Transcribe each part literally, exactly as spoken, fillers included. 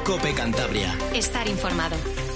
COPE Cantabria. Estar informado.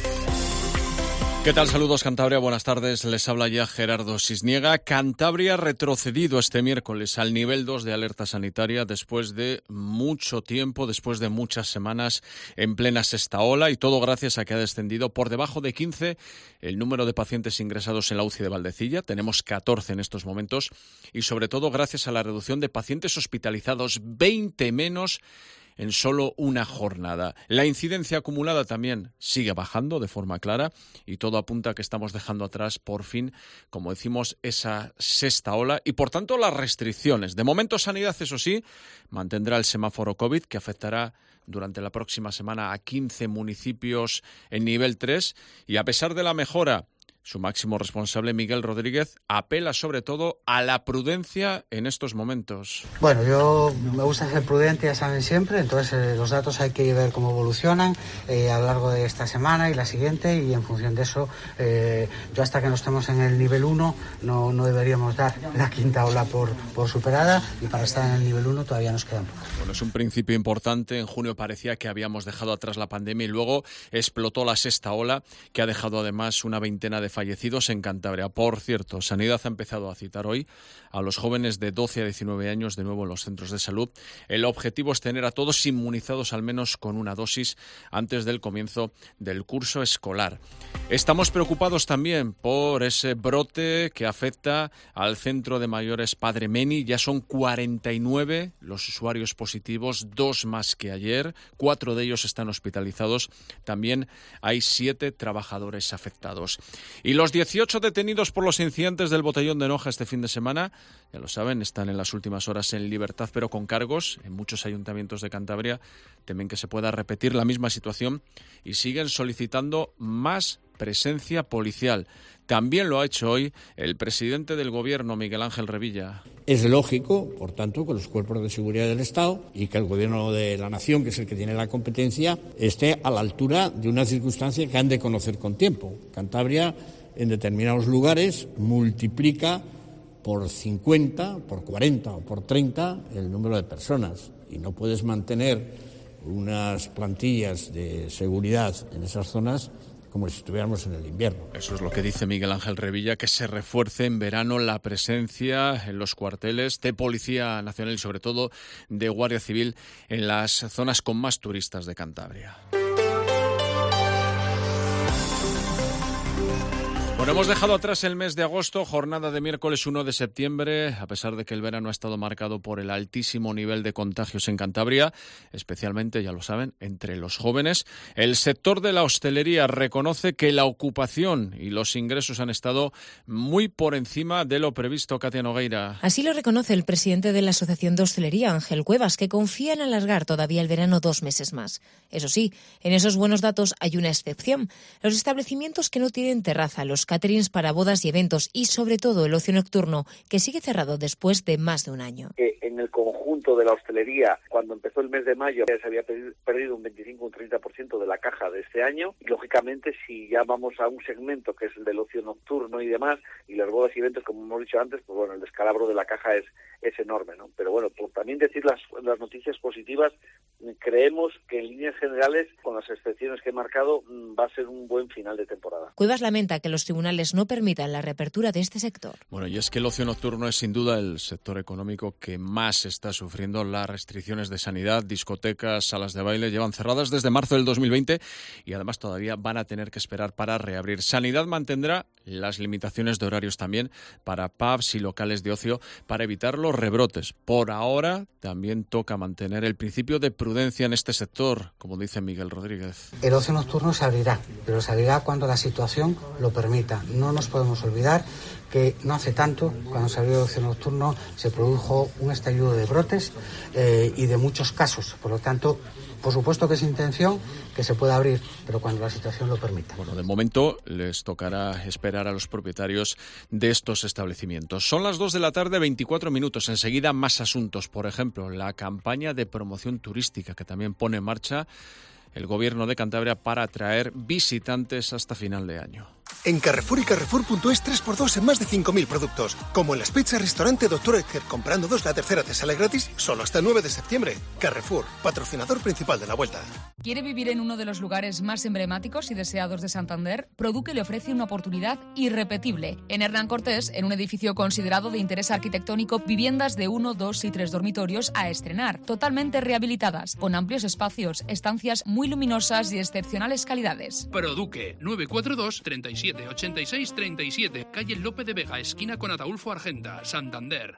¿Qué tal? Saludos Cantabria, buenas tardes. Les habla ya Gerardo Sisniega. Cantabria ha retrocedido este miércoles al nivel dos de alerta sanitaria después de mucho tiempo, después de muchas semanas en plena sexta ola, y todo gracias a que ha descendido por debajo de quince el número de pacientes ingresados en la U C I de Valdecilla. Tenemos catorce en estos momentos, y sobre todo gracias a la reducción de pacientes hospitalizados, veinte menos en solo una jornada. La incidencia acumulada también sigue bajando de forma clara y todo apunta a que estamos dejando atrás, por fin, como decimos, esa sexta ola y, por tanto, las restricciones. De momento, Sanidad, eso sí, mantendrá el semáforo COVID, que afectará durante la próxima semana a quince municipios en nivel tres, y a pesar de la mejora, su máximo responsable, Miguel Rodríguez, apela sobre todo a la prudencia en estos momentos. Bueno, yo me gusta ser prudente, ya saben, siempre, entonces eh, los datos hay que ver cómo evolucionan eh, a lo largo de esta semana y la siguiente, y en función de eso, eh, yo hasta que no estemos en el nivel uno no, no deberíamos dar la quinta ola por, por superada, y para estar en el nivel uno todavía nos queda un poco. Bueno, es un principio importante. En junio parecía que habíamos dejado atrás la pandemia y luego explotó la sexta ola, que ha dejado además una veintena de fallecidos en Cantabria. Por cierto, Sanidad ha empezado a citar hoy a los jóvenes de doce a diecinueve años de nuevo en los centros de salud. El objetivo es tener a todos inmunizados al menos con una dosis antes del comienzo del curso escolar. Estamos preocupados también por ese brote que afecta al centro de mayores Padre Meni. Ya son cuarenta y nueve los usuarios positivos, dos más que ayer. Cuatro de ellos están hospitalizados. También hay siete trabajadores afectados. Y los dieciocho detenidos por los incidentes del Botellón de Noja este fin de semana, ya lo saben, están en las últimas horas en libertad, pero con cargos. En muchos ayuntamientos de Cantabria temen que se pueda repetir la misma situación y siguen solicitando más presencia policial. También lo ha hecho hoy el presidente del Gobierno, Miguel Ángel Revilla. Es lógico, por tanto, que los cuerpos de seguridad del Estado y que el Gobierno de la Nación, que es el que tiene la competencia, esté a la altura de una circunstancia que han de conocer con tiempo. Cantabria, en determinados lugares, multiplica por cincuenta, por cuarenta o por treinta el número de personas, y no puedes mantener unas plantillas de seguridad en esas zonas como si estuviéramos en el invierno. Eso es lo que dice Miguel Ángel Revilla, que se refuerce en verano la presencia en los cuarteles de Policía Nacional y sobre todo de Guardia Civil en las zonas con más turistas de Cantabria. Bueno, hemos dejado atrás el mes de agosto, jornada de miércoles uno de septiembre, a pesar de que el verano ha estado marcado por el altísimo nivel de contagios en Cantabria, especialmente, ya lo saben, entre los jóvenes. El sector de la hostelería reconoce que la ocupación y los ingresos han estado muy por encima de lo previsto. Katia Nogueira. Así lo reconoce el presidente de la Asociación de Hostelería, Ángel Cuevas, que confía en alargar todavía el verano dos meses más. Eso sí, en esos buenos datos hay una excepción: los establecimientos que no tienen terraza, los caterings para bodas y eventos, y sobre todo el ocio nocturno, que sigue cerrado después de más de un año. En el conjunto de la hostelería, cuando empezó el mes de mayo, se había perdido un veinticinco o un treinta por ciento de la caja de este año, y lógicamente si ya vamos a un segmento que es el del ocio nocturno y demás, y las bodas y eventos, como hemos dicho antes, pues bueno, el descalabro de la caja es, es enorme, ¿no? Pero bueno, por también decir las, las noticias positivas, creemos que en líneas generales, con las excepciones que he marcado, va a ser un buen final de temporada. Cuevas lamenta que los tribunales no permitan la reapertura de este sector. Bueno, y es que el ocio nocturno es sin duda el sector económico que más está sufriendo las restricciones de sanidad. Discotecas, salas de baile llevan cerradas desde marzo del dos mil veinte y además todavía van a tener que esperar para reabrir. Sanidad mantendrá las limitaciones de horarios también para pubs y locales de ocio para evitar los rebrotes. Por ahora también toca mantener el principio de prudencia en este sector, como dice Miguel Rodríguez. El ocio nocturno se abrirá, pero se abrirá cuando la situación lo permita. No nos podemos olvidar que no hace tanto, cuando se abrió el ocio nocturno, se produjo un estallido de brotes eh, y de muchos casos. Por lo tanto, por supuesto que es intención que se pueda abrir, pero cuando la situación lo permita. Bueno, de momento les tocará esperar a los propietarios de estos establecimientos. Son las dos de la tarde, veinticuatro minutos. Enseguida más asuntos. Por ejemplo, la campaña de promoción turística que también pone en marcha el Gobierno de Cantabria para atraer visitantes hasta final de año. En Carrefour y Carrefour punto es tres por dos en más de cinco mil productos. Como en las pizzas Restaurante Doctor Edgar, comprando dos la tercera te sale gratis, solo hasta el nueve de septiembre. Carrefour, patrocinador principal de la Vuelta. ¿Quiere vivir en uno de los lugares más emblemáticos y deseados de Santander? Produque le ofrece una oportunidad irrepetible. En Hernán Cortés, en un edificio considerado de interés arquitectónico, viviendas de uno, dos y tres dormitorios a estrenar, totalmente rehabilitadas, con amplios espacios, estancias muy luminosas y excepcionales calidades. Produque nueve cuatro dos, treinta y siete, ochenta y seis, treinta y siete, calle Lope de Vega, esquina con Ataulfo Argenta, Santander.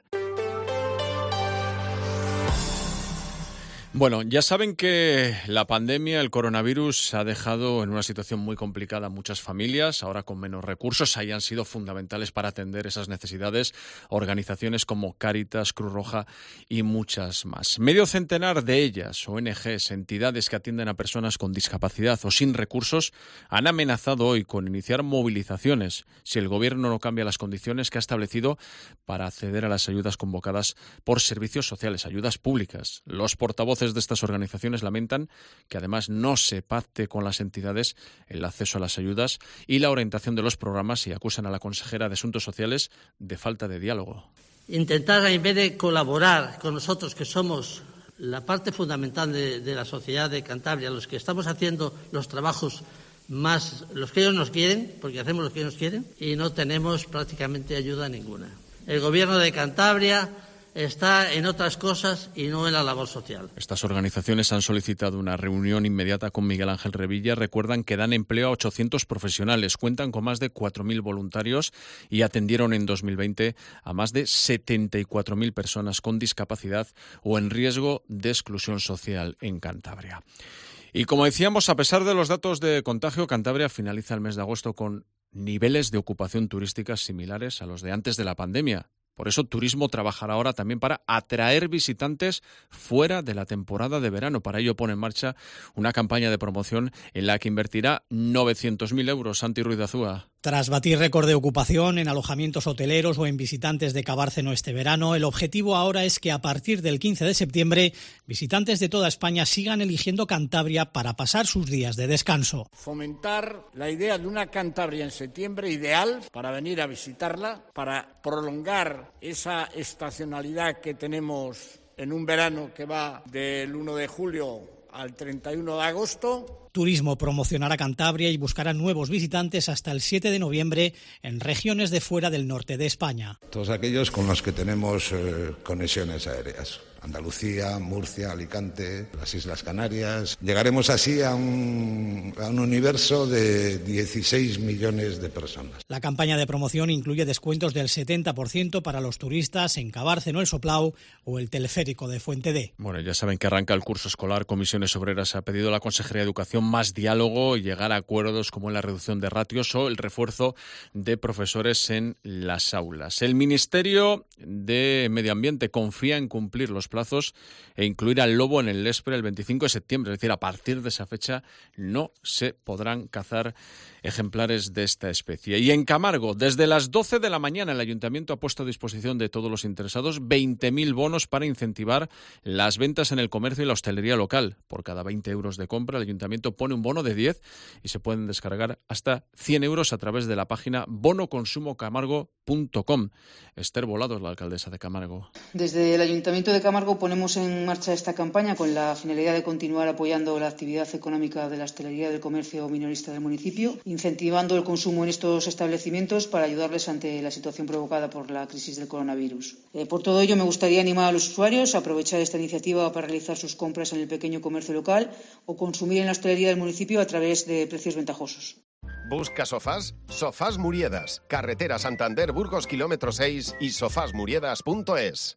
Bueno, ya saben que la pandemia, el coronavirus, ha dejado en una situación muy complicada a muchas familias, ahora con menos recursos. Hayan sido fundamentales para atender esas necesidades organizaciones como Cáritas, Cruz Roja y muchas más. Medio centenar de ellas, O N Ges, entidades que atienden a personas con discapacidad o sin recursos, han amenazado hoy con iniciar movilizaciones si el Gobierno no cambia las condiciones que ha establecido para acceder a las ayudas convocadas por servicios sociales, ayudas públicas. Los portavoces de estas organizaciones lamentan que además no se pacte con las entidades el acceso a las ayudas y la orientación de los programas y acusan a la consejera de Asuntos Sociales de falta de diálogo. Intentar, en vez de colaborar con nosotros, que somos la parte fundamental de, de la sociedad de Cantabria, los que estamos haciendo los trabajos más, los que ellos nos quieren, porque hacemos lo que ellos quieren, y no tenemos prácticamente ayuda ninguna. El Gobierno de Cantabria está en otras cosas y no en la labor social. Estas organizaciones han solicitado una reunión inmediata con Miguel Ángel Revilla. Recuerdan que dan empleo a ochocientos profesionales, cuentan con más de cuatro mil voluntarios y atendieron en dos mil veinte a más de setenta y cuatro mil personas con discapacidad o en riesgo de exclusión social en Cantabria. Y como decíamos, a pesar de los datos de contagio, Cantabria finaliza el mes de agosto con niveles de ocupación turística similares a los de antes de la pandemia. Por eso Turismo trabajará ahora también para atraer visitantes fuera de la temporada de verano. Para ello pone en marcha una campaña de promoción en la que invertirá novecientos mil euros. Santi Ruiz de Azúa. Tras batir récord de ocupación en alojamientos hoteleros o en visitantes de Cabárceno este verano, el objetivo ahora es que a partir del quince de septiembre visitantes de toda España sigan eligiendo Cantabria para pasar sus días de descanso. Fomentar la idea de una Cantabria en septiembre ideal para venir a visitarla, para prolongar esa estacionalidad que tenemos en un verano que va del uno de julio al treinta y uno de agosto. Turismo promocionará Cantabria y buscará nuevos visitantes hasta el siete de noviembre en regiones de fuera del norte de España. Todos aquellos con los que tenemos eh, conexiones aéreas. Andalucía, Murcia, Alicante, las Islas Canarias. Llegaremos así a un, a un universo de dieciséis millones de personas. La campaña de promoción incluye descuentos del setenta por ciento para los turistas en Cabárceno, El Soplau o el teleférico de Fuente D. Bueno, ya saben que arranca el curso escolar. Comisiones Obreras ha pedido a la Consejería de Educación más diálogo y llegar a acuerdos como en la reducción de ratios o el refuerzo de profesores en las aulas. El Ministerio de Medio Ambiente confía en cumplir los plazos e incluir al lobo en el Lespre el veinticinco de septiembre. Es decir, a partir de esa fecha no se podrán cazar ejemplares de esta especie. Y en Camargo, desde las doce de la mañana, el Ayuntamiento ha puesto a disposición de todos los interesados veinte mil bonos para incentivar las ventas en el comercio y la hostelería local. Por cada veinte euros de compra, el Ayuntamiento pone un bono de diez y se pueden descargar hasta cien euros a través de la página bono consumo camargo punto com. Esther Volados, la alcaldesa de Camargo. Desde el Ayuntamiento de Camargo ponemos en marcha esta campaña con la finalidad de continuar apoyando la actividad económica de la hostelería y del comercio minorista del municipio, incentivando el consumo en estos establecimientos para ayudarles ante la situación provocada por la crisis del coronavirus. Eh, por todo ello, me gustaría animar a los usuarios a aprovechar esta iniciativa para realizar sus compras en el pequeño comercio local o consumir en la hostelería del municipio a través de precios ventajosos. ¿Busca sofás? Sofás Muriedas, carretera Santander Burgos kilómetro seis y sofás muriedas punto es.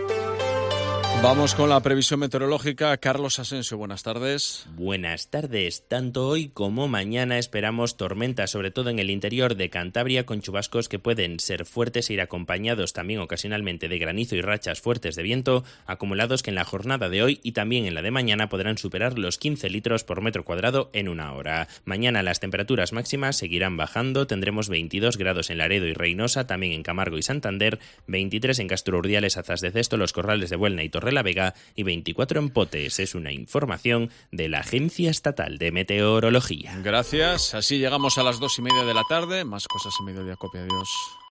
Vamos con la previsión meteorológica. Carlos Asensio, buenas tardes. Buenas tardes. Tanto hoy como mañana esperamos tormentas, sobre todo en el interior de Cantabria, con chubascos que pueden ser fuertes e ir acompañados también ocasionalmente de granizo y rachas fuertes de viento, acumulados que en la jornada de hoy y también en la de mañana podrán superar los quince litros por metro cuadrado en una hora. Mañana las temperaturas máximas seguirán bajando, tendremos veintidós grados en Laredo y Reynosa, también en Camargo y Santander, veintitrés en Castro Urdiales, Azas de Cesto, Los Corrales de Buelna y Torre la Vega y veinticuatro en Potes. Es una información de la Agencia Estatal de Meteorología. Gracias. Así llegamos a las dos y media de la tarde. Más cosas en Mediodía Cope. Adiós.